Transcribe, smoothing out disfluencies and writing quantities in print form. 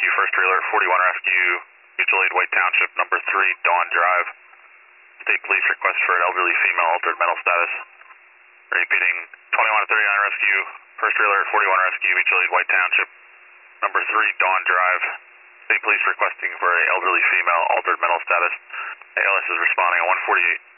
Rescue, first trailer, 41 Rescue, mutual aid, White Township, number 3, Dawn Drive. State Police request for an elderly female, altered mental status. Repeating, 21 39 Rescue, first trailer, 41 Rescue, mutual aid, White Township, number 3, Dawn Drive. State Police requesting for an elderly female, altered mental status. ALS is responding on 148.